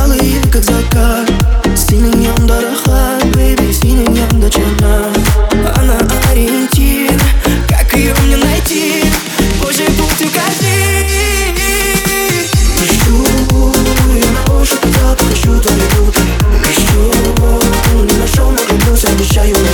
белый, как закат. Синим yanında rahat, baby, синим yanında cennet. Она ориентир, как ее мне найти? Позже путь укажи. Ищу, я на ощупь запах, ищу твои руки. Ищу, не нашел, но клянусь, обещаю.